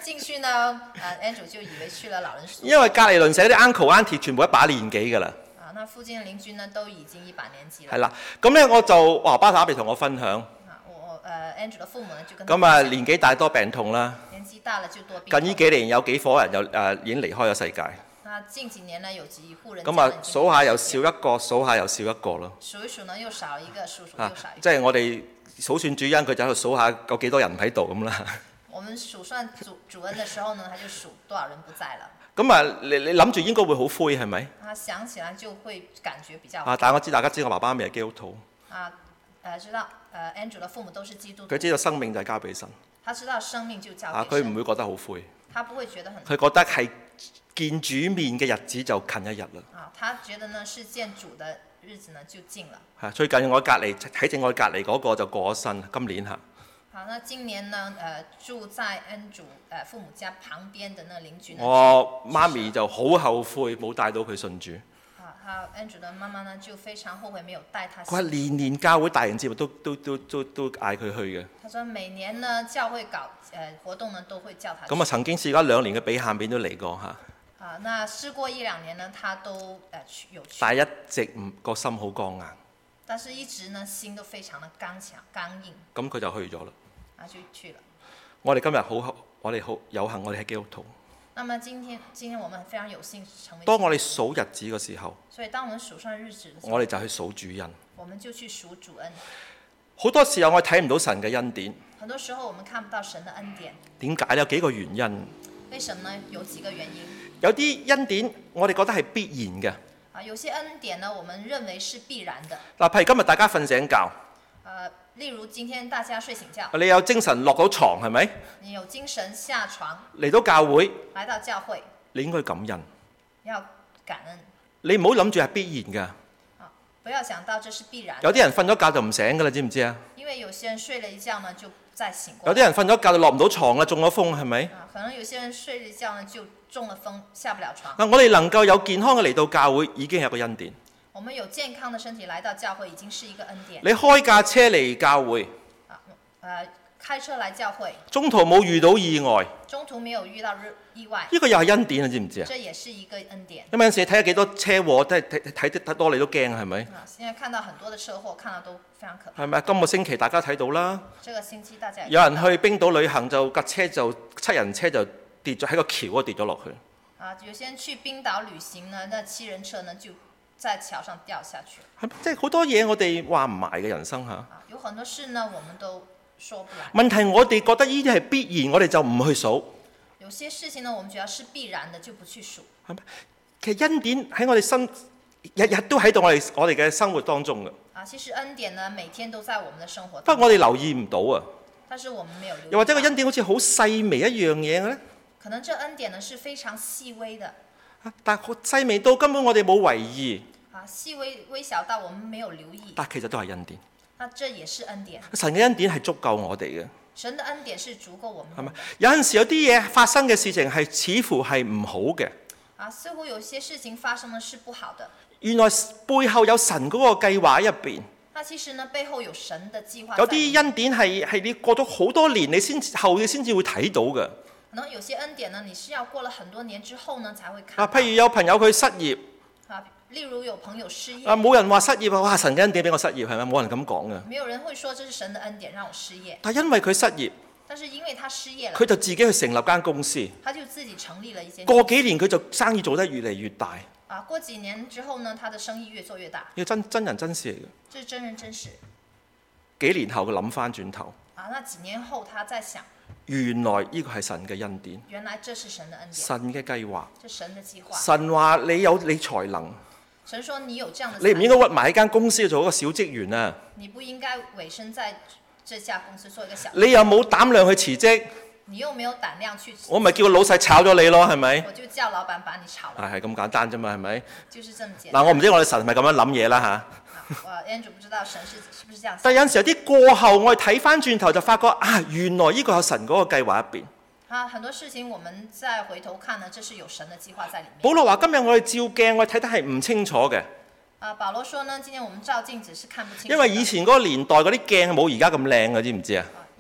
進去呢，啊 Andrew 就以為去了老人宿舍。 因為隔離鄰舍啲 uncle auntie 全部一把年紀㗎啦。 啊，那附近嘅鄰居呢都已經一把年紀啦。 係啦，咁咧我就話巴打俾同我分享。 啊，我誒 Andrew 嘅父母呢就跟咁啊年紀大多病痛啦。 年紀大了就多病。 近呢幾年有幾夥人又誒已經離開咗世界。 那近幾年呢有幾戶人。 咁啊數下又少一個，數下又少一個咯。 數一數呢又少一個，數數又少一個。 即係我哋數算主恩，佢就喺度數下有幾多人喺度咁啦。 我們數算主主恩嘅時候呢，他就數多少人不在了。 咁啊，你你諗住應該會好灰係咪？ 啊，想起來就會感覺比較。 啊，但係我知大家知我爸爸未係基督徒。 啊，誒知道誒 Andrew 嘅父母都是基督徒。 佢知道生命就係交俾神。 他知道生命就交給神。 啊，佢唔會覺得好灰。 他不會覺得很。 佢覺得係見主面嘅日子就近一日啦。啊， 他覺得呢是見主的日子呢就近了。係最近我隔離喺正我隔離嗰個就過咗身，今年嚇。 好，那今年呢？誒、呃，住在恩主誒、呃、父母家旁邊的那鄰居呢？ 我媽咪就好後悔冇帶到佢信主。 啊，他恩主的媽媽呢就非常後悔沒有帶他。 佢話年年教會大型節目都都都都都嗌佢去嘅。 他說每年呢教會搞誒、呃、活動呢都會叫他去。 咁啊曾經試過兩年嘅比下面都嚟過嚇。 啊，那試過一兩年呢，他都誒、呃、去有去。 但係一直唔個心好剛硬。 但是一直呢心都非常的剛強剛硬。咁佢就去咗啦。 就去了。 我哋今日好，我哋好有幸，我哋係基督徒。 那麼今天，今天我們非常有幸成為。 當我哋數日子嘅時候， 所以當我們數算日子嘅時候， 我哋就去數主恩。 我們就去數主恩。 好多時候我哋睇唔到神嘅恩典。 很多時候我們看不到神的恩典。 點解？有幾個原因。 為什麼呢？有幾個原因。 有啲恩典我哋覺得係必然嘅。 啊，有些恩典呢，我們認為是必然的。 嗱，譬如今日大家瞓醒覺。 呃例如今天大家睡醒覺， 你有精神落到床係咪？ 你有精神下床， 嚟到教會， 來到教會， 你應該感恩。 要感恩。 你唔好諗住係必然㗎。 啊，不要想到這是必然。 有啲人瞓咗覺就唔醒㗎啦，知唔知啊？ 因為有些人睡了一覺呢，就再醒過。 有啲人瞓咗覺就落唔到床啦，中咗風係咪？ 啊，可能有些人睡了一覺呢，就中了風，下不了床。 啊，我哋能夠有健康嘅嚟到教會，已經係一個恩典。 我們有健康的身體來到教會，已經是一個恩典。 你開架車嚟教會， 啊，呃，開車來教會， 中途冇遇到意外， 中途沒有遇到意外， 呢個又係恩典啊，知唔知啊？ 這也是一個恩典。 因為有陣時睇下幾多車禍，都係睇睇得多你都驚係咪？ 啊，現在看到很多的車禍，看到都非常可怕。 係咪？今個星期大家睇到啦。 這個星期大家有人去冰島旅行，就架車就七人車就跌咗喺個橋嗰度跌咗落去。 啊，有些人去冰島旅行呢，那七人車呢就在橋上掉下去。 係即係好多嘢我哋話唔埋嘅人生嚇。 啊，有很多事呢，我們都說不來。 問題我哋覺得呢啲係必然，我哋就唔去數。 有些事情呢，我們覺得是必然的，就不去數。 係咪？其實恩典喺我哋生日日都喺度，我哋我哋嘅生活當中嘅。 啊，其實恩典呢，每天都在我們的生活當中。 不過我哋留意唔到啊。 但是我們沒有留意。 又或者個恩典好似好細微一樣嘢嘅咧？ 可能這恩典呢是非常細微的。 但係細微到根本我哋冇為意。 啊，細微微小到我們沒有留意。 但其實都係恩典。 那這也是恩典。 神嘅恩典係足夠我哋嘅。 神的恩典是足夠我們。 係咪？有陣時有啲嘢發生嘅事情係似乎係唔好嘅。 啊，似乎有些事情發生的是不好的。 原來背後有神嗰個計劃喺入邊。 那其實呢，背後有神的計劃。 有啲恩典係係你過咗好多年，你先後你先至會睇到嘅。 可能有些恩典呢，你是要過了很多年之後呢，才會看到。 啊，譬如有朋友佢失業。 啊，例如有朋友失業。 啊，冇人話失業啊！哇，神嘅恩典俾我失業係咪？冇人咁講嘅。 沒有人會說這是神的恩典讓我失業。 但因為佢失業。 但是因為他失業了。 佢就自己去成立間公司。 他就自己成立了一間。 過幾年佢就生意做得越嚟越大。 啊，過幾年之後呢，他的生意越做越大。 呢個真真人真事嚟嘅。 這是真人真事。 幾年後佢諗翻轉頭。 啊，那幾年後他在想。 原來呢個係神嘅恩典。 原來這是神的恩典。 神嘅計劃。 這神的計劃。 神話你有你才能。 神說你有這樣的。 你唔應該屈埋喺間公司做一個小職員啊。 你不應該委身在這家公司做一個小。 你又冇膽量去辭職。 你又沒有膽量去辭職。 我咪叫個老細炒咗你咯，係咪？ 我就叫老闆把你炒了。 係係咁簡單啫嘛，係咪？ 就是這麼簡單。 嗱，我唔知我哋神係咪咁樣諗嘢啦嚇。 我 Andrew 不知道神是是不是這樣。 但有陣時有啲過後，我哋睇翻轉頭就發覺啊，原來呢個有神嗰個計劃入邊。 啊，很多事情我們再回頭看呢，這是有神的計劃在裡面。 保羅話：今日我哋照鏡，我哋睇得係唔清楚嘅。 啊，保羅說呢，今天我們照鏡子是看不清楚。 因為以前嗰個年代嗰啲鏡冇而家咁靚嘅，知唔知啊？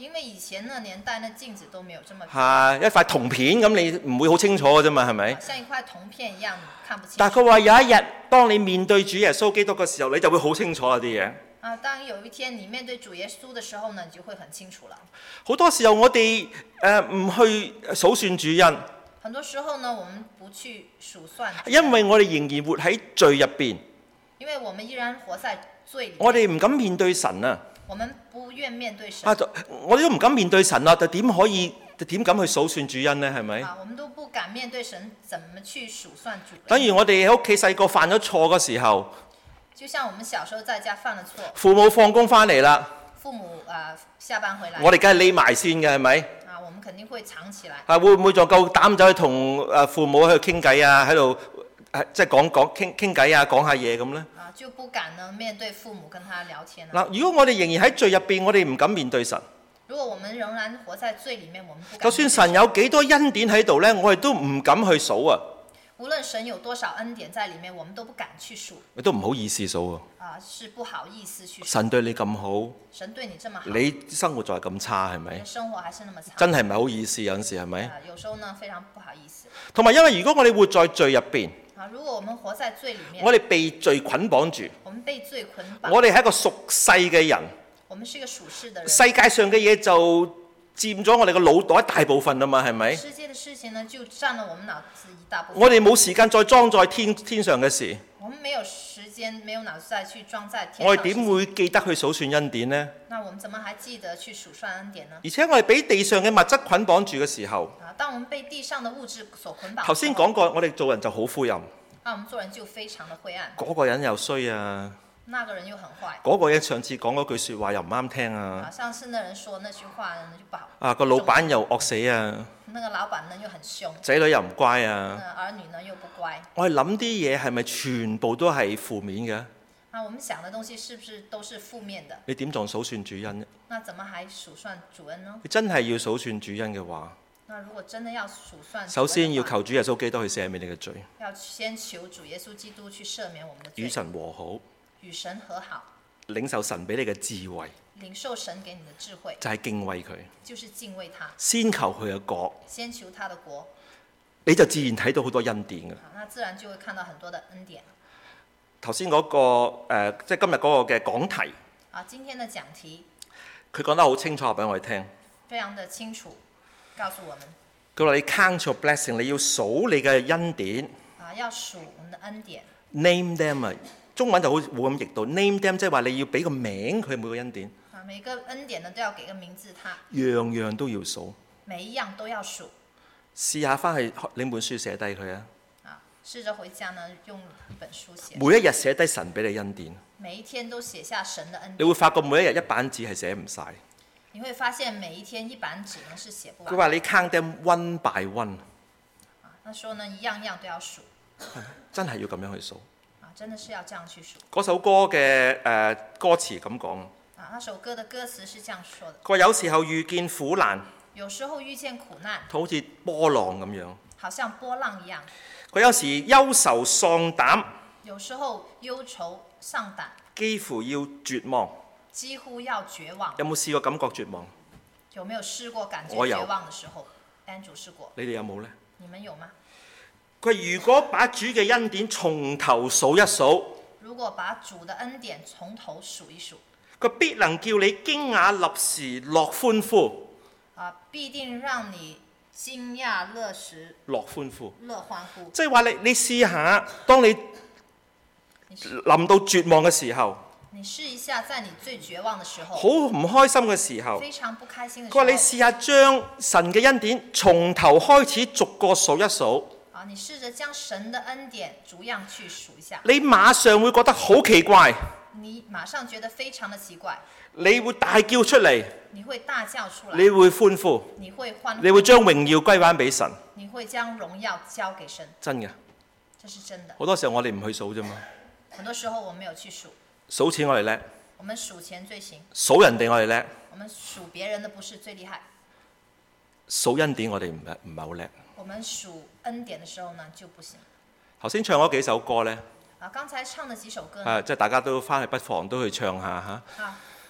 因為以前呢年代呢鏡子都沒有這麼係一塊銅片咁，你唔會好清楚嘅啫嘛，係咪？ 像一塊銅片一樣，看不清楚。 但係佢話有一日，當你面對主耶穌基督嘅時候，你就會好清楚嗰啲嘢。 啊，當有一天你面對主耶穌嘅時候呢，你就會很清楚了。 好多時候我哋誒唔去數算主恩。 很多時候呢，我們不去數算。 因為我哋仍然活喺罪入邊。 因為我們依然活在罪裏。 我哋唔敢面對神啊。 我們不願面對神。 啊，我哋都唔敢面對神啊，就點可以點敢去數算主恩呢？係咪？ 啊，我們都不敢面對神，怎麼去數算主恩？ 等於我哋喺屋企細個犯咗錯嘅時候。 就像我們小時候在家犯了錯。 父母放工翻嚟啦。 父母啊、呃、下班回來。 我哋梗係匿埋先嘅，係咪？ 啊，我們肯定會藏起來。 啊，會唔會仲夠膽走去同誒父母喺度傾偈啊？喺度即係講講傾傾偈啊，講下嘢咁咧？ 啊，就不敢呢面對父母跟他聊天。 嗱，如果我哋仍然喺罪入邊，我哋唔敢面對神。 如果我們仍然活在罪裡面，我們不敢。 就算神有幾多恩典喺度咧，我哋都唔敢去數啊。 無論神有多少恩典在裡面，我們都不敢去數。 你都唔好意思數啊。 啊，是不好意思去數。 神對你咁好， 神對你這麼好， 你生活就係咁差，係咪？ 生活還是那麼差， 真係唔係好意思，有陣時係咪？ 啊，有時候呢非常不好意思。 同埋因為如果我哋活在罪入邊， 啊，如果我們活在罪裡面， 我哋被罪捆綁住， 我們被罪捆綁， 我哋係一個屬世嘅人， 我們是一個屬世的人， 世界上嘅嘢就佔咗我哋個腦袋大部分啊嘛，係咪？ 世界的事情呢就佔了我們腦子一大部分。 我哋冇時間再裝載天天上嘅事。 我們沒有時間，沒有腦子再去裝在天上。 我哋點會記得去數算恩典呢？ 那我們怎麼還記得去數算恩典呢？ 而且我哋俾地上嘅物質捆綁住嘅時候， 啊，當我們被地上的物質所捆綁， 頭先講過，我哋做人就好灰暗。 那我們做人就非常的灰暗。 嗰個人又衰啊！ 那個人又很壞。 嗰個人上次講嗰句説話又唔啱聽啊！ 啊，上次那人說那句話呢就不好。 啊，個老闆又惡死啊！ 那個老闆呢又很兇。 仔女又唔乖啊！ 兒女呢又不乖。 我哋諗啲嘢係咪全部都係負面嘅？ 啊，我們想的東西是不是都是負面的？ 你點仲數算主恩？ 那怎麼還數算主恩呢？ 你真係要數算主恩嘅話， 那如果真的要數算， 首先要求主耶穌基督去赦免你嘅罪， 要先求主耶穌基督去赦免我們的罪， 與神和好， 與神和好， 領受神俾你嘅智慧， 領受神給你的智慧， 就係敬畏佢， 就是敬畏他， 先求佢嘅國， 先求他的國， 你就自然睇到好多恩典嘅。 那自然就會看到很多的恩典。 頭先嗰個誒、呃，即係今日嗰個嘅講題， 啊，今天的講題， 佢講得好清楚，話俾我哋聽， 非常的清楚，告訴我們。 佢話你 count your blessing，你要數你嘅恩典。 啊，要數我們的恩典。 Name them 啊，中文就好冇咁譯到。Name them 即係話你要俾個名佢每個恩典。 啊，每個恩典呢都要給個名字，它。 樣樣都要數。 每一樣都要數。 試下翻去拎本書寫低佢啊。 啊，試着回家呢用一本書寫。 每一日寫低神俾你恩典。 每一天都寫下神的恩典。 你會發覺每一日一版紙係寫唔晒。 你會發現每一天一版紙呢是寫不完。 佢話你 count them one by one。 啊，那說呢一樣樣都要數。 真係要咁樣去數。 啊，真的是要這樣去數。 嗰首歌嘅誒、呃、歌詞咁講。 啊，那首歌的歌詞是這樣說的。 佢話有時候遇見苦難。 有時候遇見苦難。 好似波浪咁樣。 好像波浪一樣。 佢有時憂愁喪膽。 有時候憂愁喪膽。 幾乎要絕望。 幾乎要絕望。 有冇試過感覺絕望？ 有沒有試過感覺我有絕望的時候？Andrew 試過。 你哋有冇呢？ 你們有嗎？ 佢如果把主嘅恩典從頭數一數， 如果把主的恩典從頭數一數， 佢必能叫你驚訝立時樂歡呼。 啊，必定讓你驚訝樂時樂歡呼。 樂歡呼。 即係話你你試下，當你臨到絕望嘅時候。 你試一下，在你最絕望的時候， 好唔開心嘅時候， 非常不開心嘅時候， 佢話你試下將神嘅恩典從頭開始逐個數一數。 啊，你試着將神的恩典逐樣去數一下。 你馬上會覺得好奇怪。 你馬上覺得非常的奇怪。 你會大叫出嚟。 你會大叫出來。 你會歡呼。 你會歡呼。 你會將榮耀歸返俾神。 你會將榮耀交給神。 真嘅。 這是真的。 好多時候我哋唔去數啫嘛。 很多時候我沒有去數。 數錢我哋叻， 我們數錢最行。 數人哋我哋叻， 我們數別人的不是最厲害。 數恩典我哋唔係唔係好叻。 我們數恩典的時候呢就不行。 頭先唱嗰幾首歌呢， 啊，剛才唱的幾首歌呢， 啊，即係大家都翻去不妨都去唱下嚇。 啊，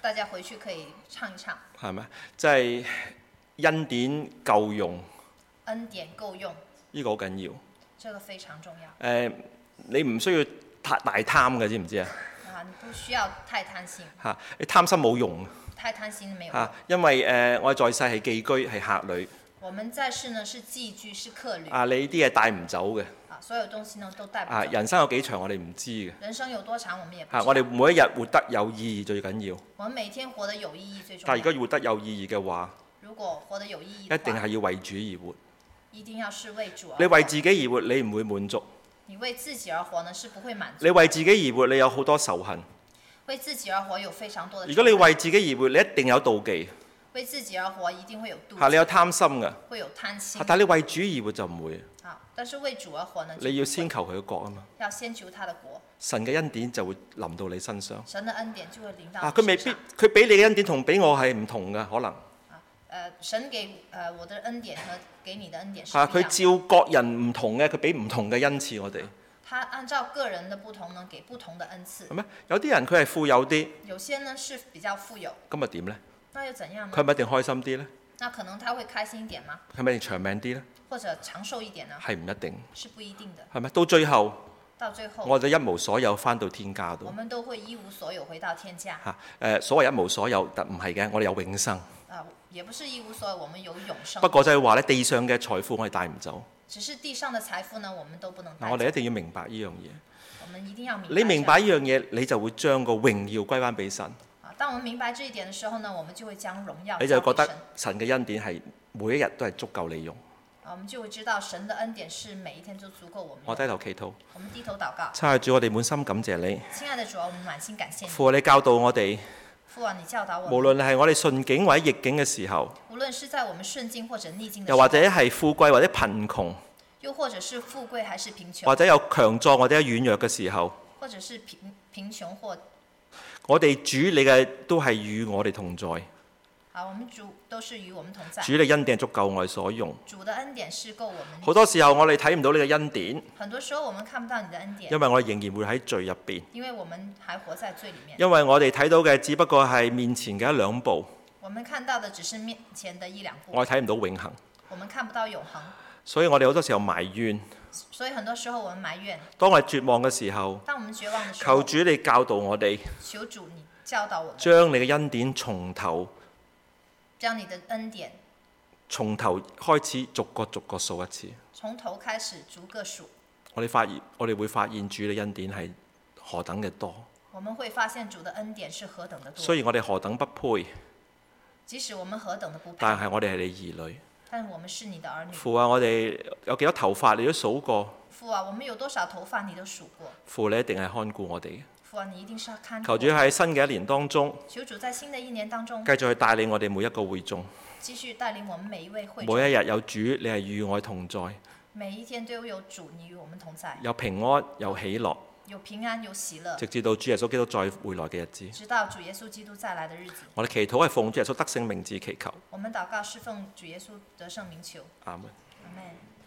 大家回去可以唱一唱。 係咪？即係恩典夠用， 恩典夠用， 呢個好緊要。 這個非常重要。誒、 呃，你唔需要太大貪嘅，知唔知啊？ 啊，你不需要太貪心。 嚇，你貪心冇用。 太貪心沒有用。 嚇，因為誒、呃，我哋在世係寄居，係客旅。 我們在世呢是寄居，是客旅。 啊，你啲嘢帶唔走嘅。 啊，所有東西呢都帶唔走。 啊，人生有幾長，我哋唔知嘅。 人生有多長，我們也不知。 嚇，我哋每一日活得有意義最緊要。 我們每天活得有意義最重要。 但係如果要活得有意義嘅話， 如果活得有意義， 一定係要為主而活。 一定要是為主而活。 你為自己而活，你唔會滿足。 你為自己而活呢，是不會滿足。 你為自己而活，你有好多仇恨。 為自己而活有非常多的。 如果你為自己而活，你一定有妒忌。 為自己而活一定會有妒忌。 嚇，你有貪心㗎。 會有貪心。 但係你為主而活就唔會。 啊，但是為主而活呢？ 你要先求佢嘅國啊嘛。 要先求他的國。神嘅恩典就會臨到你身上。 神嘅恩典就會臨到。 啊，佢未必，佢俾你嘅恩典同俾我係唔同㗎，可能。 呃、神給、呃、我的恩典和給你的恩典是啊，佢照各人唔同嘅，佢俾唔同嘅恩賜我哋。 他按照個人的不同呢，給不同的恩賜。 係咩？有啲人佢係富有啲。 有些呢是比較富有。 咁咪點呢？ 那又怎樣呢？ 佢係咪一定開心啲呢？ 那可能他會開心一點嗎？ 係咪一定長命啲呢？ 或者長壽一點呢？ 係唔一定。 是不一定的。 係咪？到最後。 到最後， 我哋一無所有翻到天家度。 我們都會一無所有回到天家。 嚇、誒，所謂一無所有，但唔係嘅，我哋有永生。 啊，也不是一無所有，我們有永生。 不過就係話咧，地上嘅財富我哋帶唔走。 只是地上的財富呢，我們都不能帶走。 嗱，我哋一定要明白呢樣嘢。 我們一定要明白。 你明白呢樣嘢，你就會將個榮耀歸翻俾神。 啊，當我們明白這一點的時候呢，我們就會將榮耀。 你就覺得神嘅恩典係每一日都係足夠你用。 我們就會知道神的恩典是每一天都足夠我們。 我低頭祈禱。 我們低頭禱告。 親愛的主，我哋滿心感謝你。 親愛的主，我們滿心感謝你。 父啊，你教導我哋。 父啊，你教導我。 無論係我哋順境或者逆境嘅時候。 無論是在我們順境或者逆境。 又或者係富貴或者貧窮。 又或者是富貴還是貧窮。 或者有強壯或者有軟弱嘅時候。 或者是貧貧窮或。 我哋主你嘅都係與我哋同在。 好，我們主都是與我們同在。 主你恩典足夠我哋所用。 主的恩典是夠我們。 好多時候我哋睇唔到你嘅恩典。 很多時候我們看不到你的恩典。 因為我哋仍然會喺罪入邊。 因為我們還活在罪裡面。 因為我哋睇到嘅只不過係面前嘅一兩步。 我們看到的只是面前的一兩步。 我哋睇唔到永恆。 我們看不到永恆。 所以我哋好多時候埋怨。 所以很多時候我們埋怨。 當我哋絕望嘅時候。 當我們絕望嘅時候。 求主你教導我哋。 求主你教導我們。 將你嘅恩典從頭。 將你的恩典從頭開始逐個逐個數一次。 從頭開始逐個數。 我哋發現，我哋會發現主嘅恩典係何等嘅多。 我們會發現主的恩典是何等的多。 雖然我哋何等不配。 即使我們何等的不配。 但係我哋係你兒女。 但我們是你的兒女。 父啊，我哋有幾多頭髮你都數過。 父啊，我們有多少頭髮你都數過。 父，你一定係看顧我哋嘅。 父啊，你一定是要看顧。 求主喺新嘅一年當中。 求主在新的一年當中。 繼續去帶領我哋每一個會眾。 繼續帶領我們每一位會眾。 每一日有主，你係與我同在。 每一天都有主，你與我們同在。 有平安，有喜樂。 有平安，有喜樂。 直至到主耶穌基督再回來嘅日子。 直到主耶穌基督再來的日子。 我哋祈禱係奉主耶穌得勝名字祈求。 我們禱告是奉主耶穌得勝名求。 阿門。 阿門。